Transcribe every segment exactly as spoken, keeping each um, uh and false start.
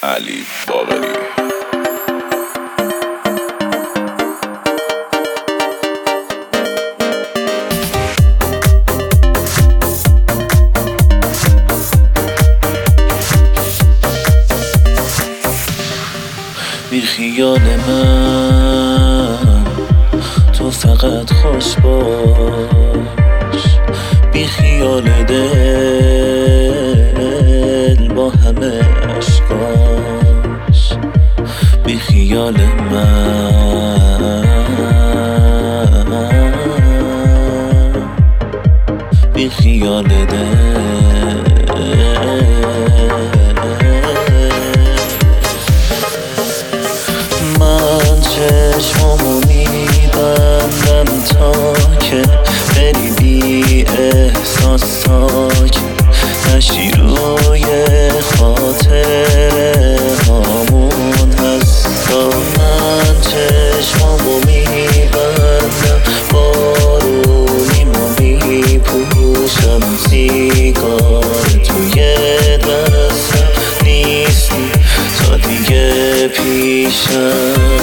علی باقری. بی خیال من تو فقط خوش باش، بی خیال دل با همه عشقاش، بی خیال من، بی خیال دل. من چشمامو میبندم تا که بری بی احساس ساکن نشی روی خاطره هامون هستا. من چشمامو میبندم بارونیمو میپوشم، سیگار توی دستم نیستی تا دیگه پیشم.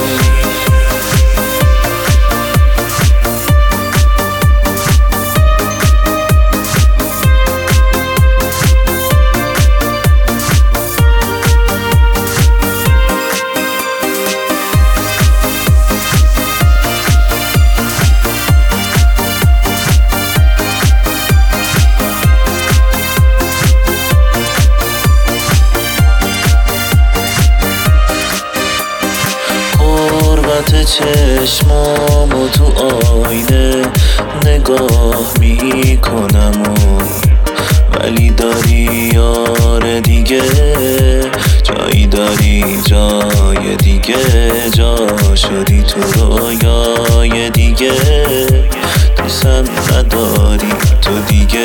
چشمامو تو آینه نگاه میکنم و ولی داری یار دیگه، جایی داری جای دیگه، جا شدی تو رویای دیگه، دوستم نداری تو دیگه.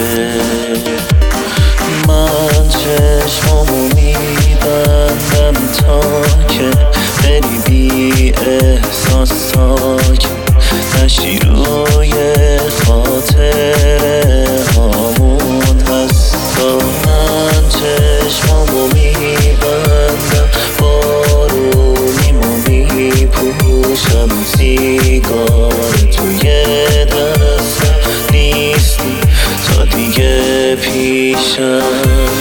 من چشمامو میبندم تا که بری بی احساس ساکن نشی روی خاطره هامون هستا. من چشمامو میبندم بارونیمو میپوشم، سیگار توی دستم نیستی تا دیگه پیشم.